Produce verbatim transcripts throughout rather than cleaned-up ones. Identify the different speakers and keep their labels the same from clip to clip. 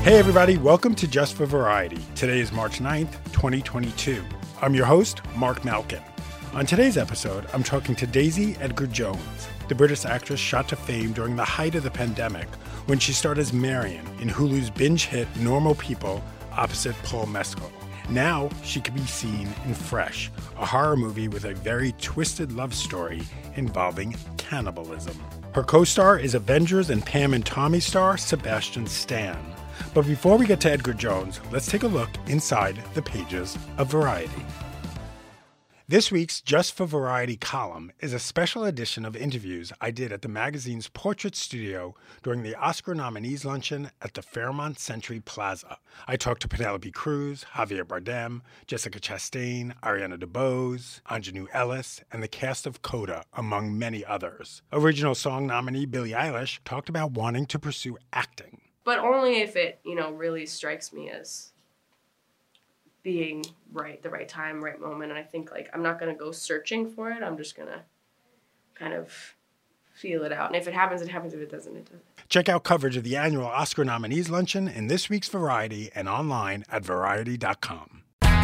Speaker 1: Hey everybody, welcome to Just for Variety. Today is March ninth, twenty twenty-two. I'm your host, Mark Malkin. On today's episode, I'm talking to Daisy Edgar-Jones, the British actress shot to fame during the height of the pandemic when she starred as Marion in Hulu's binge hit Normal People opposite Paul Mescal. Now she can be seen in Fresh, a horror movie with a very twisted love story involving cannibalism. Her co-star is Avengers and Pam and Tommy star Sebastian Stan. But before we get to Edgar-Jones, let's take a look inside the pages of Variety. This week's Just for Variety column is a special edition of interviews I did at the magazine's portrait studio during the Oscar nominees luncheon at the Fairmont Century Plaza. I talked to Penelope Cruz, Javier Bardem, Jessica Chastain, Ariana DeBose, Aunjanue Ellis, and the cast of Coda, among many others. Original song nominee Billie Eilish talked about wanting to pursue acting.
Speaker 2: But only if it, you know, really strikes me as being right, the right time, right moment. And I think, like, I'm not going to go searching for it. I'm just going to kind of feel it out. And if it happens, it happens. If it doesn't, it doesn't.
Speaker 1: Check out coverage of the annual Oscar nominees luncheon in this week's Variety and online at variety dot com.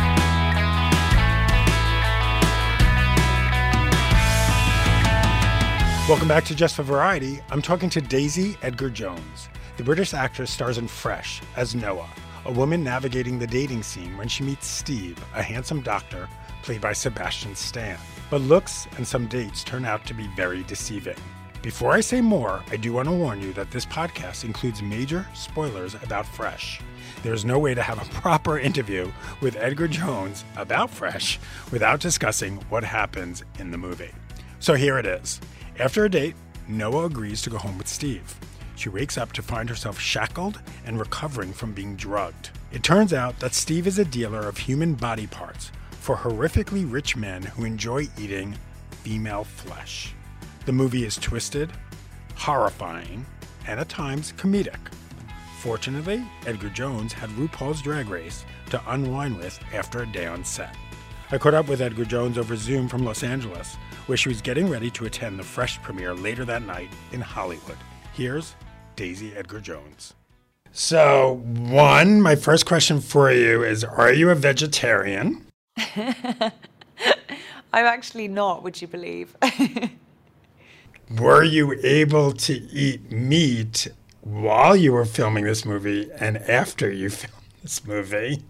Speaker 1: Welcome back to Just for Variety. I'm talking to Daisy Edgar-Jones. The British actress stars in Fresh as Noah, a woman navigating the dating scene when she meets Steve, a handsome doctor played by Sebastian Stan. But looks and some dates turn out to be very deceiving. Before I say more, I do want to warn you that this podcast includes major spoilers about Fresh. There's no way to have a proper interview with Edgar-Jones about Fresh without discussing what happens in the movie. So here it is. After a date, Noah agrees to go home with Steve. She wakes up to find herself shackled and recovering from being drugged. It turns out that Steve is a dealer of human body parts for horrifically rich men who enjoy eating female flesh. The movie is twisted, horrifying, and at times comedic. Fortunately, Edgar-Jones had RuPaul's Drag Race to unwind with after a day on set. I caught up with Edgar-Jones over Zoom from Los Angeles, where she was getting ready to attend the Fresh premiere later that night in Hollywood. Here's Daisy Edgar-Jones. So, one, my first question for you is, are you a vegetarian?
Speaker 3: I'm actually not, would you believe?
Speaker 1: Were you able to eat meat while you were filming this movie and after you filmed this movie?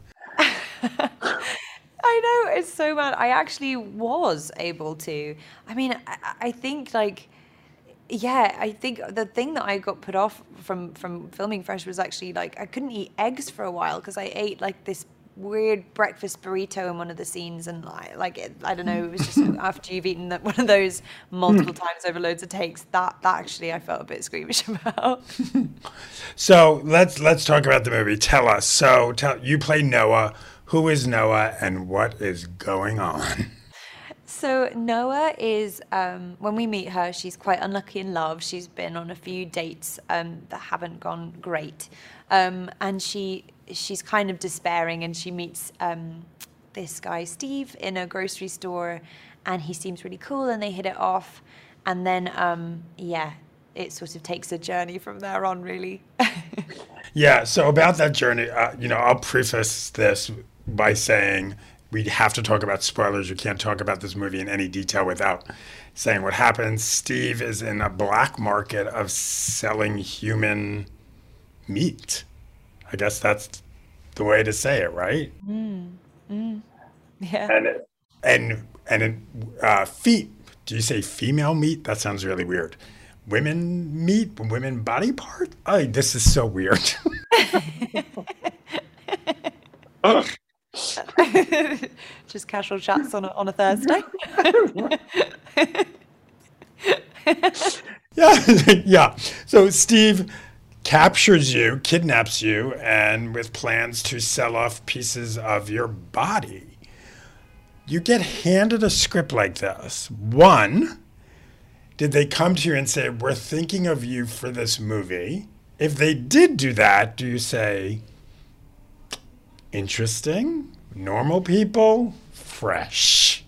Speaker 3: I know, it's so bad. I actually was able to. I mean, I, I think, like, yeah, I think the thing that I got put off from, from filming Fresh was actually, like, I couldn't eat eggs for a while because I ate, like, this weird breakfast burrito in one of the scenes. And, I, like, it, I don't know, it was just after you've eaten that, one of those multiple times over loads of takes, that, that actually I felt a bit squeamish about.
Speaker 1: So let's let's talk about the movie. Tell us. So tell you play Noah. Who is Noah and what is going on?
Speaker 3: So Noah is, um, when we meet her, she's quite unlucky in love. She's been on a few dates um, that haven't gone great. Um, and she she's kind of despairing, and she meets um, this guy, Steve, in a grocery store, and he seems really cool, and they hit it off. And then, um, yeah, it sort of takes a journey from there on, really.
Speaker 1: Yeah, so about that journey, uh, you know, I'll preface this by saying we have to talk about spoilers. You can't talk about this movie in any detail without saying what happens. Steve is in a black market of selling human meat. I guess that's the way to say it, right?
Speaker 3: Mm, mm, yeah.
Speaker 1: And it, and and it, uh, feet. Do you say female meat? That sounds really weird. Women meat, women body part. Oh, this is so weird. Ugh.
Speaker 3: Just casual chats on a, on a Thursday.
Speaker 1: yeah, yeah. So Steve captures you, kidnaps you, and with plans to sell off pieces of your body. You get handed a script like this. One, did they come to you and say, we're thinking of you for this movie? If they did do that, do you say, interesting, normal people, fresh?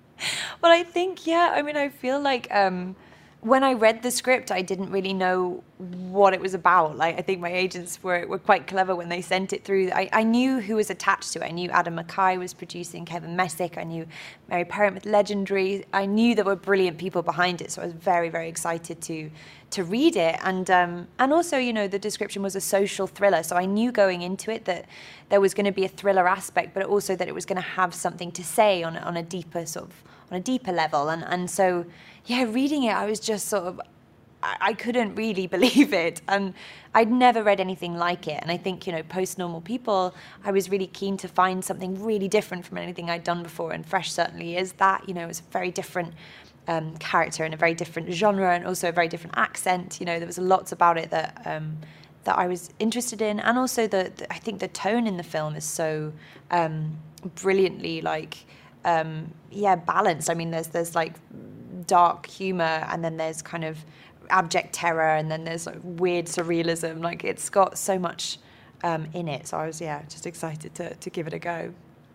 Speaker 3: Well, I think, yeah, I mean, I feel like um, when I read the script, I didn't really know what it was about. Like, I think my agents were, were quite clever when they sent it through. I, I knew who was attached to it. I knew Adam McKay was producing, Kevin Messick. I knew Mary Parent with Legendary. I knew there were brilliant people behind it, so I was very, very excited to to read it. And um, and also, you know, the description was a social thriller, so I knew going into it that there was going to be a thriller aspect, but also that it was going to have something to say on on a deeper sort of on a deeper level. And and so, yeah, reading it, I was just sort of, I couldn't really believe it, and I'd never read anything like it. And I think, you know, post Normal People, I was really keen to find something really different from anything I'd done before, and Fresh certainly is that. You know, it's a very different um, character and a very different genre, and also a very different accent. You know, there was lots about it that um, that I was interested in, and also the, the I think the tone in the film is so um, brilliantly like um, yeah balanced. I mean, there's there's like dark humor, and then there's kind of abject terror, and then there's like weird surrealism. Like, it's got so much um, in it. So I was, yeah, just excited to, to give it a go.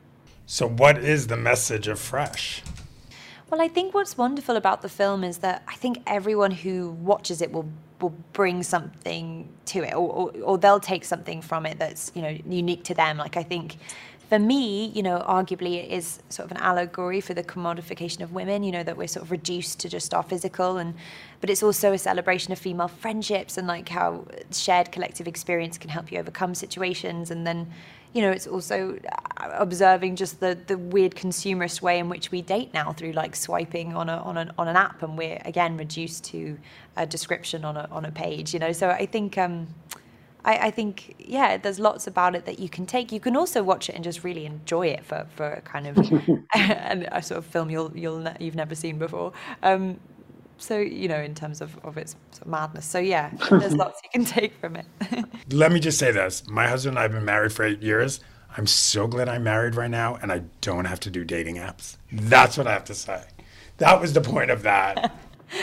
Speaker 1: So what is the message of Fresh?
Speaker 3: Well, I think what's wonderful about the film is that I think everyone who watches it will will bring something to it, or, or, or they'll take something from it that's, you know, unique to them. Like, I think for me, you know, arguably it is sort of an allegory for the commodification of women, you know, that we're sort of reduced to just our physical, and but it's also a celebration of female friendships and like how shared collective experience can help you overcome situations. And then, you know, it's also observing just the, the weird consumerist way in which we date now through like swiping on a on an on an app, and we're again reduced to a description on a on a page, you know. So I think um I, I think, yeah, there's lots about it that you can take. You can also watch it and just really enjoy it for, for a kind of and a sort of film you'll you'll ne- you've never seen before. Um, so, you know, in terms of, of its sort of madness. So yeah, there's lots you can take from it.
Speaker 1: Let me just say this: my husband and I have been married for eight years. I'm so glad I'm married right now, and I don't have to do dating apps. That's what I have to say. That was the point of that.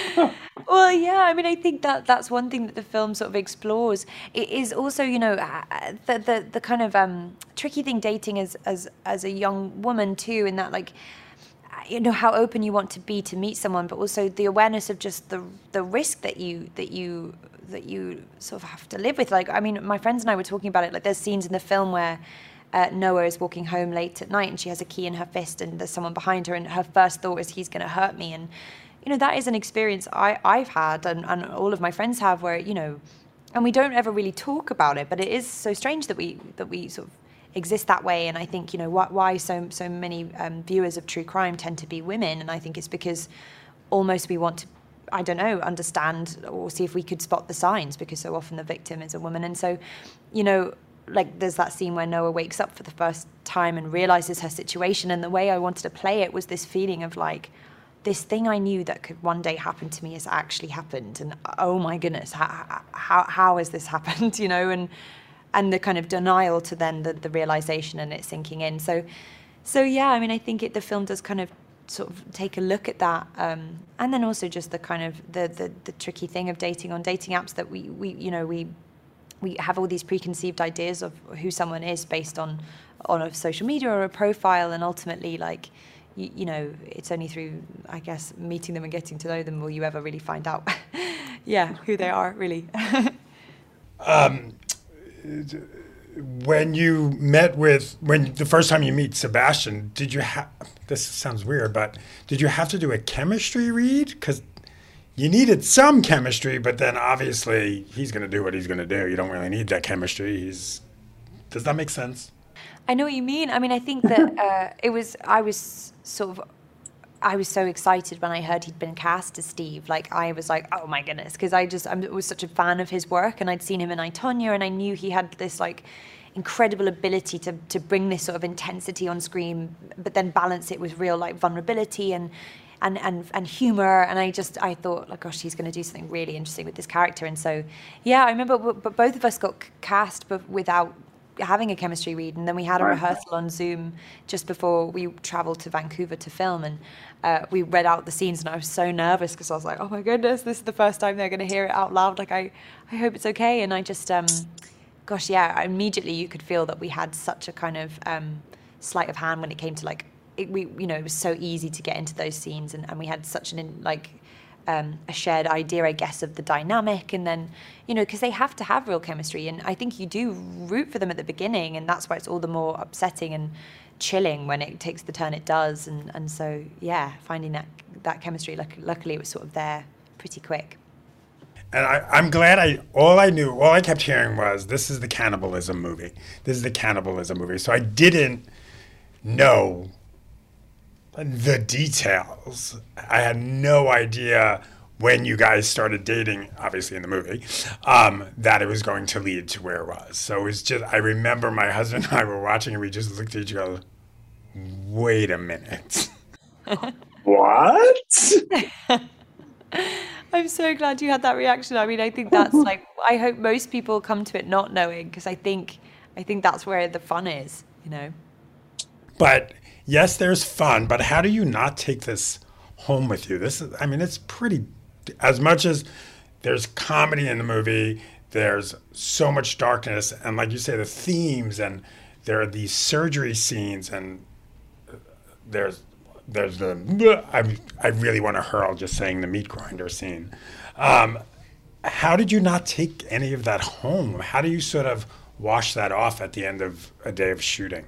Speaker 3: Well, yeah, I mean, I think that that's one thing that the film sort of explores. It is also, you know, the the, the kind of um, tricky thing dating as, as as a young woman too, in that, like, you know, how open you want to be to meet someone, but also the awareness of just the the risk that you that you that you sort of have to live with. Like, I mean, my friends and I were talking about it. Like, there's scenes in the film where Uh, Noah is walking home late at night, and she has a key in her fist, and there's someone behind her, and her first thought is, he's going to hurt me. And you know, that is an experience I, I've had, and, and all of my friends have, where, you know, and we don't ever really talk about it, but it is so strange that we that we sort of exist that way. And I think, you know, why, why so so many um, viewers of true crime tend to be women, and I think it's because almost we want to, I don't know, understand or see if we could spot the signs, because so often the victim is a woman. And so, you know, like, there's that scene where Noah wakes up for the first time and realizes her situation, and the way I wanted to play it was this feeling of like, this thing I knew that could one day happen to me has actually happened, and oh my goodness, how how, how has this happened, you know, and and the kind of denial to then the, the realization and it sinking in. So so yeah, I mean, I think it, the film does kind of sort of take a look at that, um, and then also just the kind of the, the the tricky thing of dating on dating apps, that we we you know we we have all these preconceived ideas of who someone is based on on a social media or a profile, and ultimately, like, you, you know, it's only through, I guess, meeting them and getting to know them will you ever really find out, yeah, who they are, really.
Speaker 1: um, when you met with, when the first time you meet Sebastian, did you have, this sounds weird, but did you have to do a chemistry read? Because you needed some chemistry, but then obviously he's going to do what he's going to do. You don't really need that chemistry. He's, does that make sense?
Speaker 3: I know what you mean. I mean, I think that uh, it was, I was sort of, I was so excited when I heard he'd been cast as Steve. Like, I was like, oh my goodness, because I just, I was such a fan of his work, and I'd seen him in I, Tonya, and I knew he had this like incredible ability to to bring this sort of intensity on screen, but then balance it with real like vulnerability and and and, and humor. And I just, I thought, like, gosh, he's going to do something really interesting with this character. And so, yeah, I remember, but both of us got cast, but without having a chemistry read, and then we had a rehearsal on Zoom just before we traveled to Vancouver to film, and uh, we read out the scenes, and I was so nervous because I was like, oh my goodness, this is the first time they're going to hear it out loud, like, I, I hope it's okay. And I just, um, gosh, yeah, immediately you could feel that we had such a kind of um, sleight of hand when it came to, like, it, we, you know, it was so easy to get into those scenes, and, and we had such an, in, like, um, a shared idea, I guess, of the dynamic. And then, you know, because they have to have real chemistry. And I think you do root for them at the beginning. And that's why it's all the more upsetting and chilling when it takes the turn it does. And, and so, yeah, finding that, that chemistry, luck- luckily it was sort of there pretty quick.
Speaker 1: And I, I'm glad I, all I knew, all I kept hearing was, this is the cannibalism movie. This is the cannibalism movie. So I didn't know the details. I had no idea when you guys started dating, obviously in the movie, um, that it was going to lead to where it was. So it was just, I remember my husband and I were watching and we just looked at each other, wait a minute.
Speaker 4: What?
Speaker 3: I'm so glad you had that reaction. I mean, I think that's like, I hope most people come to it not knowing, because I think, I think that's where the fun is, you know?
Speaker 1: But yes, there's fun, but how do you not take this home with you? This is, I mean, it's pretty, as much as there's comedy in the movie, there's so much darkness. And like you say, the themes, and there are these surgery scenes, and there's, There's the, I, I really want to hurl just saying the meat grinder scene. Um, how did you not take any of that home? How do you sort of wash that off at the end of a day of shooting?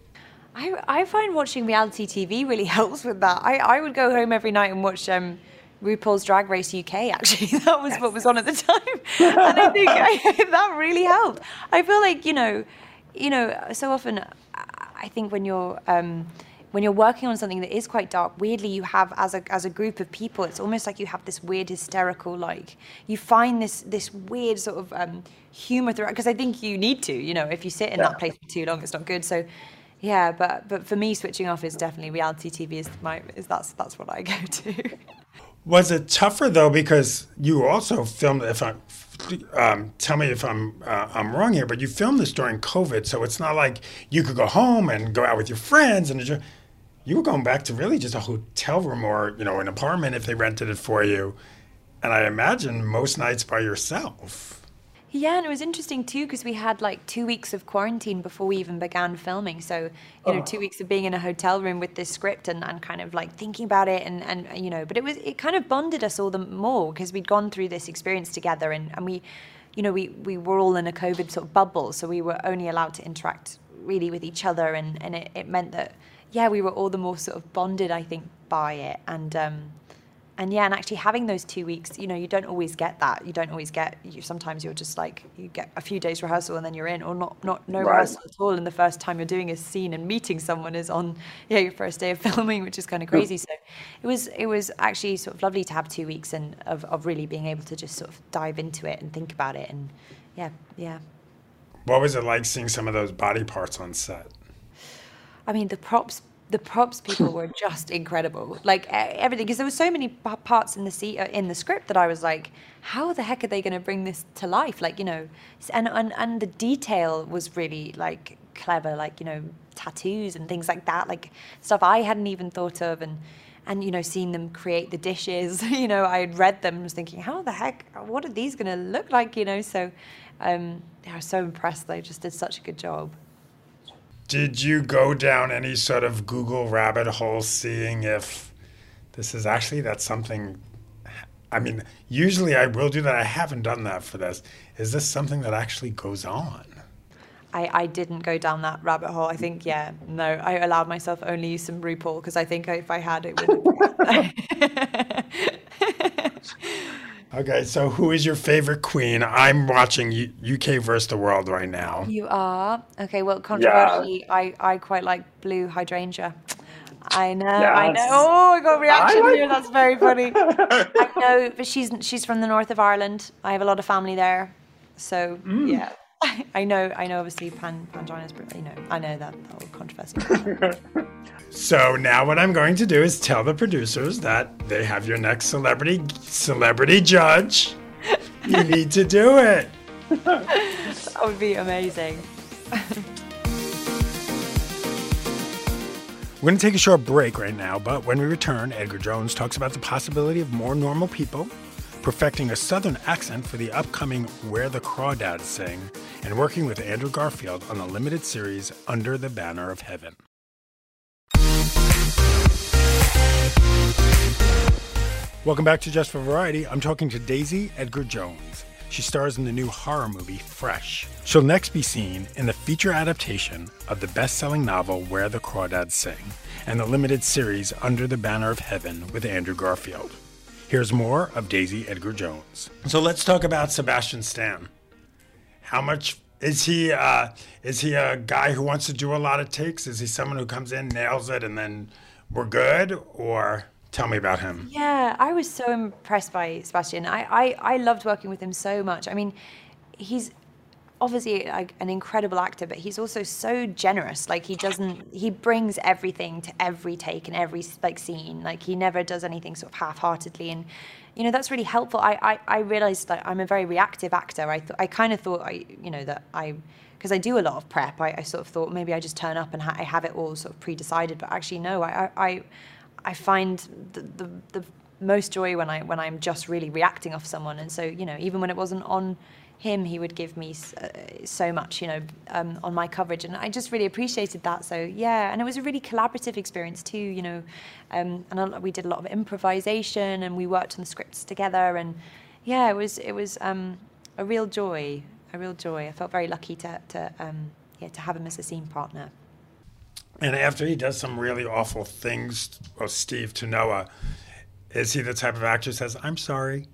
Speaker 3: I, I find watching reality T V really helps with that. I, I would go home every night and watch um, RuPaul's Drag Race U K, actually. That was what was on at the time. And I think I, that really helped. I feel like, you know, you know, so often I think when you're... Um, when you're working on something that is quite dark, weirdly you have, as a as a group of people, it's almost like you have this weird hysterical, like, you find this this weird sort of um, humor throughout, because I think you need to, you know, if you sit in yeah. that place for too long, it's not good. So, yeah, but but for me, switching off is definitely reality T V. Is my is that's that's what I go to.
Speaker 1: Was it tougher though, because you also filmed? If I um, tell me if I'm uh, I'm wrong here, but you filmed this during COVID, so it's not like you could go home and go out with your friends and enjoy. You were going back to really just a hotel room or, you know, an apartment if they rented it for you. And I imagine most nights by yourself.
Speaker 3: Yeah, and it was interesting too, because we had like two weeks of quarantine before we even began filming. So, you know, oh. two weeks of being in a hotel room with this script and, and kind of like thinking about it and, and, you know, but it was, it kind of bonded us all the more because we'd gone through this experience together and, and we, you know, we, we were all in a COVID sort of bubble. So we were only allowed to interact really with each other. And, and it, it meant that, yeah, we were all the more sort of bonded, I think, by it. And, um, and yeah, and actually having those two weeks, you know, you don't always get that. You don't always get, you, sometimes you're just like, you get a few days rehearsal and then you're in, or not, not no right. rehearsal at all. And the first time you're doing a scene and meeting someone is on, yeah, your first day of filming, which is kind of crazy. So it was, it was actually sort of lovely to have two weeks and of, of really being able to just sort of dive into it and think about it. And yeah, yeah.
Speaker 1: What was it like seeing some of those body parts on set?
Speaker 3: I mean, the props, the props people were just incredible. Like everything, because there were so many parts in the se- in the script that I was like, how the heck are they going to bring this to life? Like, you know, and, and and the detail was really like clever, like, you know, tattoos and things like that, like stuff I hadn't even thought of, and and you know, seeing them create the dishes. You know, I had read them and was thinking, how the heck, what are these going to look like? You know, so um, I was so impressed. They just did such a good job.
Speaker 1: Did you go down any sort of Google rabbit hole seeing if this is actually, that's something, I mean, usually I will do that. I haven't done that for this. Is this something that actually goes on?
Speaker 3: I, I didn't go down that rabbit hole. I think, yeah, no, I allowed myself only use some RuPaul because I think if I had, it would.
Speaker 1: Okay, so who is your favorite queen? I'm watching U- UK versus the World right now.
Speaker 3: You are? Okay, well, controversially, yeah. I, I quite like Blue Hydrangea. I know, yes. I know. Oh, I got a reaction like- here. That's very funny. I know, but she's she's from the north of Ireland. I have a lot of family there. So, mm. yeah. I know, I know. Obviously, Pan, Pangina's, you know, I know that, that whole controversy.
Speaker 1: So now what I'm going to do is tell the producers that they have your next celebrity celebrity judge. You need to do it.
Speaker 3: That would be amazing.
Speaker 1: We're going to take a short break right now, but when we return, Edgar Jones talks about the possibility of more normal people, perfecting a Southern accent for the upcoming Where the Crawdads Sing, and working with Andrew Garfield on the limited series Under the Banner of Heaven. Welcome back to Just for Variety. I'm talking to Daisy Edgar Jones. She stars in the new horror movie, Fresh. She'll next be seen in the feature adaptation of the best-selling novel Where the Crawdads Sing and the limited series Under the Banner of Heaven with Andrew Garfield. Here's more of Daisy Edgar Jones. So let's talk about Sebastian Stan. How much is he? Uh, is he a guy who wants to do a lot of takes? Is he someone who comes in, nails it, and then we're good? Or tell me about him.
Speaker 3: Yeah, I was so impressed by Sebastian. I, I, I loved working with him so much. I mean, he's obviously like an incredible actor, but he's also so generous. Like he doesn't, he brings everything to every take and every like scene. Like he never does anything sort of half-heartedly, and you know that's really helpful. I, I, I realized that I'm a very reactive actor. I th- I kind of thought I, you know, that I, because I do a lot of prep. I, I sort of thought maybe I just turn up and ha- I have it all sort of pre-decided. But actually, no. I, I, I find the, the the most joy when I when I'm just really reacting off someone. And so you know, even when it wasn't on him, he would give me uh, so much, you know, um, on my coverage, and I just really appreciated that. So yeah, and it was a really collaborative experience too, you know, um, and a, we did a lot of improvisation, and we worked on the scripts together, and yeah, it was it was um, a real joy, a real joy. I felt very lucky to to um, yeah to have him as a scene partner.
Speaker 1: And after he does some really awful things, well, Steve to Noah, is he the type of actor who says, "I'm sorry"?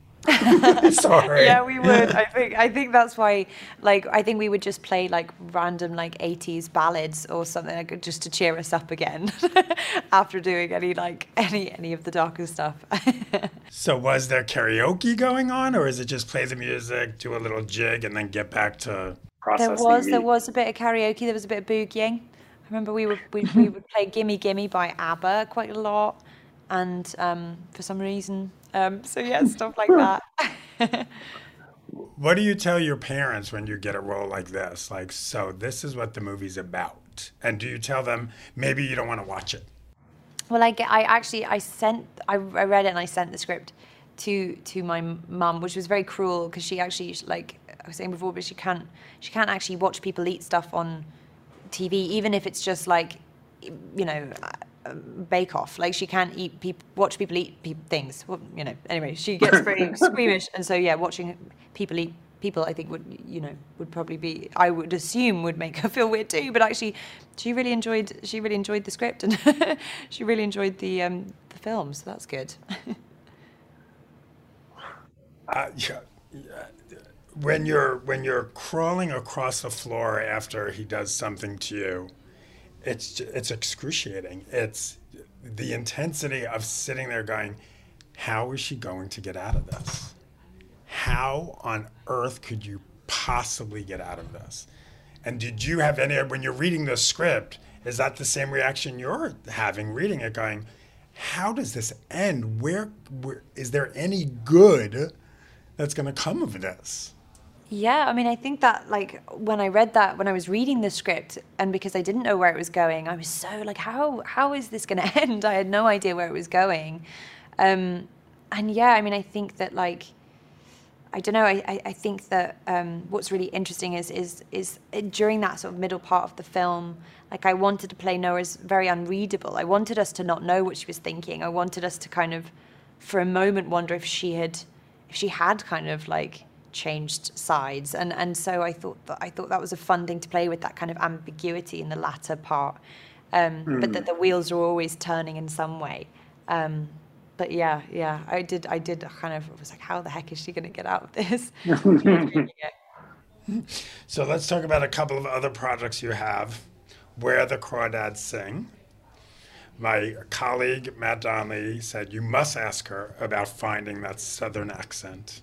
Speaker 1: Sorry.
Speaker 3: Yeah, we would. I think I think that's why, like, I think we would just play like random like eighties ballads or something like just to cheer us up again after doing any like any any of the darker stuff.
Speaker 1: So was there karaoke going on, or is it just play the music, do a little jig, and then get back to processing?
Speaker 3: There was
Speaker 1: meat?
Speaker 3: there was a bit of karaoke. There was a bit of boogieing. I remember we would we, we would play "Gimme Gimme" by ABBA quite a lot, and um, for some reason. Um, so yeah, stuff like that.
Speaker 1: What do you tell your parents when you get a role like this? Like, so this is what the movie's about. And do you tell them maybe you don't want to watch it?
Speaker 3: Well, I get, I actually, I sent, I, I read it and I sent the script to to my mum, which was very cruel because she actually, like I was saying before, but she can't, she can't actually watch people eat stuff on T V, even if it's just like, you know, Bake Off. Like she can't eat people, watch people eat pe- things. Well, you know. Anyway, she gets very squeamish, and so yeah, watching people eat people, I think would you know would probably be, I would assume, would make her feel weird too. But actually, she really enjoyed she really enjoyed the script, and she really enjoyed the um, the film. So that's good.
Speaker 1: uh, yeah, yeah. When you're when you're crawling across the floor after he does something to you. It's it's excruciating. It's the intensity of sitting there going, how is she going to get out of this? How on earth could you possibly get out of this? And did you have any, when you're reading the script, is that the same reaction you're having reading it going, how does this end? Where, where is there any good that's going to come of this?
Speaker 3: Yeah, I mean, I think that, like, when I read that, when I was reading the script, and because I didn't know where it was going, I was so, like, how how is this going to end? I had no idea where it was going. Um, and, yeah, I mean, I think that, like, I don't know, I, I, I think that um, what's really interesting is, is, is during that sort of middle part of the film, like, I wanted to play Noah as very unreadable. I wanted us to not know what she was thinking. I wanted us to kind of, for a moment, wonder if she had, if she had kind of, like, changed sides, and and so I thought that I thought that was a fun thing to play with, that kind of ambiguity in the latter part, um, mm. but that the wheels are always turning in some way. Um, but yeah, yeah, I did I did kind of I was like, how the heck is she going to get out of this?
Speaker 1: So let's talk about a couple of other projects you have. Where the Crawdads Sing. My colleague Matt Donnelly said you must ask her about finding that Southern accent.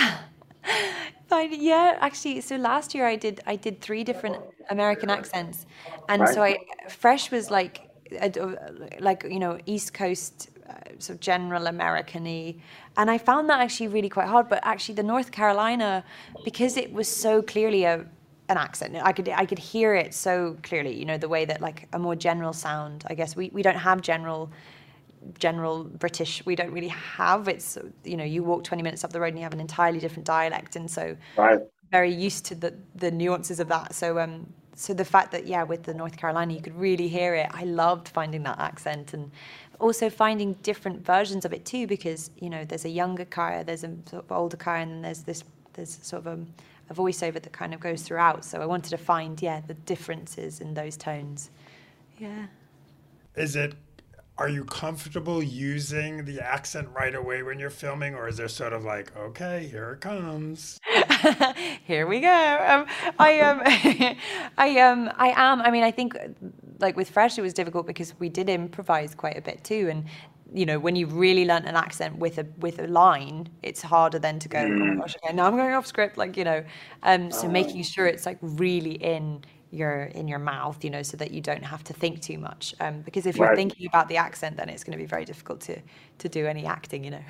Speaker 3: Yeah, actually, so last year I did I did three different American accents, and right. so I Fresh was like a, like you know East Coast uh, sort of general American-y, and I found that actually really quite hard. But actually, the North Carolina, because it was so clearly a an accent, I could I could hear it so clearly. You know, the way that like a more general sound. I guess we we don't have general. general British, we don't really have. It's, you know, you walk twenty minutes up the road and you have an entirely different dialect, and so
Speaker 4: right.
Speaker 3: very used to the the nuances of that. So um so the fact that, yeah, with the North Carolina, you could really hear it. I loved finding that accent, and also finding different versions of it too, because, you know, there's a younger Kaya, there's a sort of older Kaya, and then there's this, there's sort of a, a voiceover that kind of goes throughout. So I wanted to find, yeah, the differences in those tones. Yeah.
Speaker 1: Is it, are you comfortable using the accent right away when you're filming, or is there sort of like, okay, here it comes?
Speaker 3: Here we go. Um, I um, I um, I am. I mean, I think like with Fresh, it was difficult because we did improvise quite a bit too, and you know, when you've really learnt an accent with a with a line, it's harder then to go, oh my gosh, okay, now I'm going off script, like, you know, um, so making sure it's like really in your in your mouth, you know, so that you don't have to think too much, um, because if you're
Speaker 4: Right.
Speaker 3: thinking about the accent, then it's going to be very difficult to to do any acting, you know.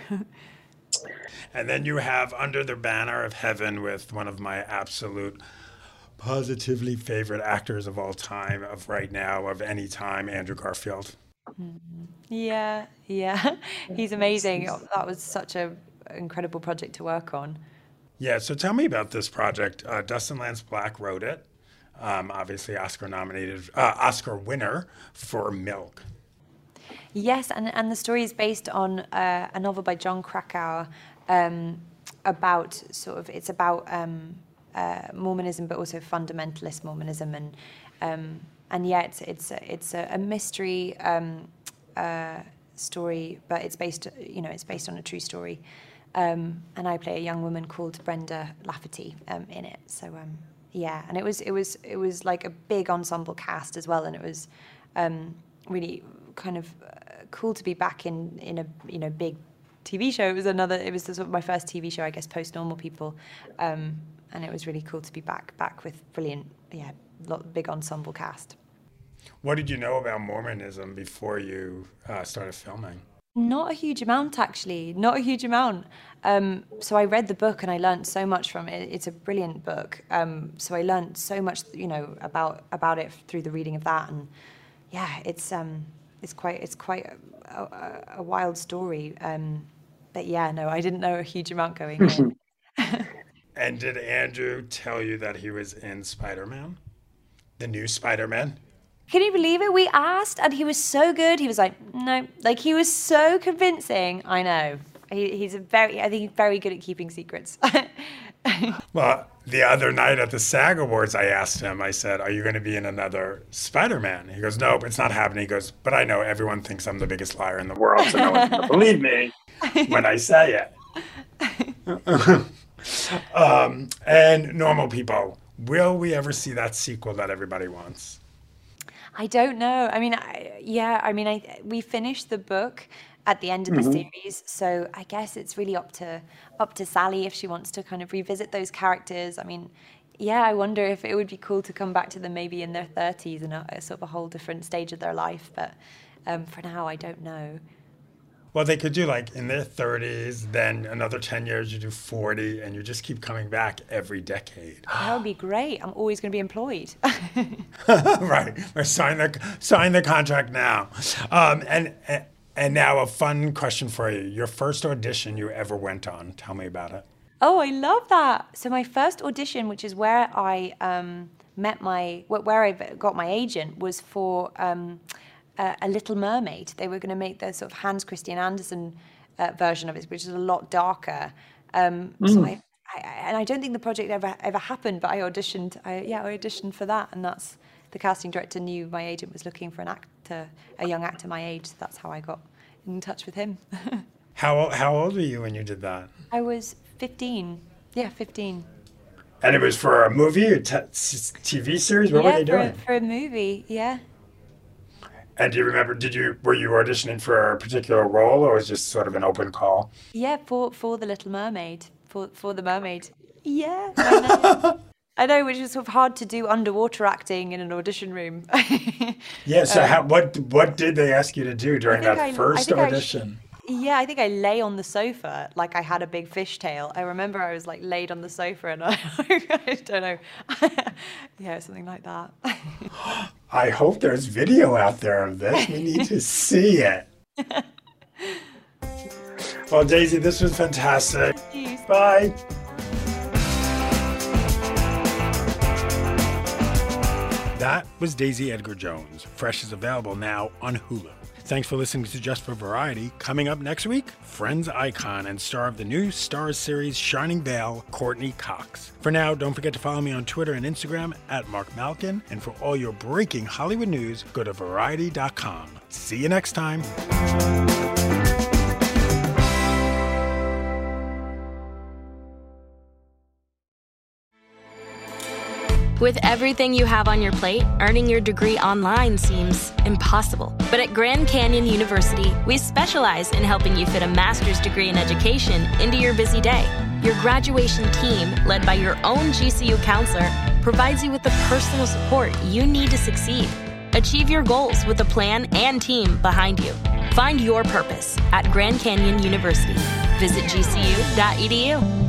Speaker 1: And then you have Under the Banner of Heaven with one of my absolute positively favorite actors of all time, of right now, of any time, Andrew Garfield.
Speaker 3: Yeah, yeah, he's amazing. That was such a incredible project to work on.
Speaker 1: Yeah, so tell me about this project. Uh, Dustin Lance Black wrote it, um, obviously Oscar nominated, uh, Oscar winner for Milk.
Speaker 3: Yes, and, and the story is based on uh, a novel by John Krakauer um, about sort of, it's about um, uh, Mormonism, but also fundamentalist Mormonism, and um, and yeah, it's it's a, it's a, a mystery um, uh, story, but it's based, you know, it's based on a true story, um, and I play a young woman called Brenda Lafferty um, in it. So um, yeah, and it was it was it was like a big ensemble cast as well, and it was um, really kind of uh, cool to be back in in a you know big T V show. It was another. It was sort of my first T V show, I guess, post Normal People, um, and it was really cool to be back back with brilliant, yeah, lot, big ensemble cast.
Speaker 1: What did you know about Mormonism before you uh, started filming?
Speaker 3: Not a huge amount, actually. Not a huge amount. Um, so I read the book and I learned so much from it. It's a brilliant book. Um, so I learned so much, you know, about about it through the reading of that, and yeah, it's um, it's quite it's quite a, a, a wild story. Um, but yeah, no, I didn't know a huge amount going in.
Speaker 1: And did Andrew tell you that he was in Spider-Man? The new Spider-Man?
Speaker 3: Can you believe it? We asked, and he was so good. He was like, no, like he was so convincing. I know. He, he's a very, I think he's very good at keeping secrets.
Speaker 1: Well, the other night at the SAG Awards, I asked him, I said, are you going to be in another Spider-Man? He goes, nope, it's not happening. He goes, but I know everyone thinks I'm the biggest liar in the world, so no one's going to believe me when I say it. um, and Normal People, will we ever see that sequel that everybody wants?
Speaker 3: I don't know. I mean, I, yeah, I mean, I we finished the book at the end of the
Speaker 4: Mhm.
Speaker 3: series, so I guess it's really up to up to Sally if she wants to kind of revisit those characters. I mean, yeah, I wonder if it would be cool to come back to them maybe in their thirties and a, a sort of a whole different stage of their life. But um, for now, I don't know.
Speaker 1: Well, they could do like in their thirties, then another ten years, you do forty, and you just keep coming back every decade.
Speaker 3: That would be great. I'm always going to be employed.
Speaker 1: Right. Or sign the, sign the contract now. Um, and, and now a fun question for you. Your first audition you ever went on, tell me about it.
Speaker 3: Oh, I love that. So my first audition, which is where I um, met my, wh- where I got my agent, was for um, a, a Little Mermaid. They were going to make the sort of Hans Christian Andersen uh, version of it, which is a lot darker. Um, So I, I, and I don't think the project ever ever happened, but I auditioned. I, yeah, I auditioned for that, and that's the casting director knew my agent was looking for an actor, a young actor my age. So that's how I got in touch with him.
Speaker 1: How, how old were you when you did that?
Speaker 3: I was fifteen. Yeah, fifteen.
Speaker 1: And it was for a movie, a t- s- T V series? What
Speaker 3: yeah,
Speaker 1: were they
Speaker 3: for
Speaker 1: doing?
Speaker 3: a, for a movie. Yeah.
Speaker 1: And do you remember, did you, were you auditioning for a particular role, or was it just sort of an open call?
Speaker 3: Yeah, for for the Little Mermaid, for for the mermaid. Yeah, I know. I know, which is sort of hard to do underwater acting in an audition room.
Speaker 1: Yeah, so
Speaker 3: Um,
Speaker 1: how, what what did they ask you to do during
Speaker 3: think
Speaker 1: that
Speaker 3: I- I
Speaker 1: first
Speaker 3: think I sh-
Speaker 1: audition?
Speaker 3: Yeah, I think I lay on the sofa like I had a big fishtail. I remember I was like laid on the sofa and I, I don't know. Yeah, something like that.
Speaker 1: I hope there's video out there of this. We need to see it. Well, Daisy, this was fantastic.
Speaker 3: Jeez.
Speaker 1: Bye. That was Daisy Edgar Jones. Fresh is available now on Hulu. Thanks for listening to Just for Variety. Coming up next week, Friends icon and star of the new Starz series Shining Vale, Courtney Cox. For now, don't forget to follow me on Twitter and Instagram at Mark Malkin. And for all your breaking Hollywood news, go to variety dot com. See you next time.
Speaker 4: With everything you have on your plate, earning your degree online seems impossible. But at Grand Canyon University, we specialize in helping you fit a master's degree in education into your busy day. Your graduation team, led by your own G C U counselor, provides you with the personal support you need to succeed. Achieve your goals with a plan and team behind you. Find your purpose at Grand Canyon University. Visit G C U dot E D U.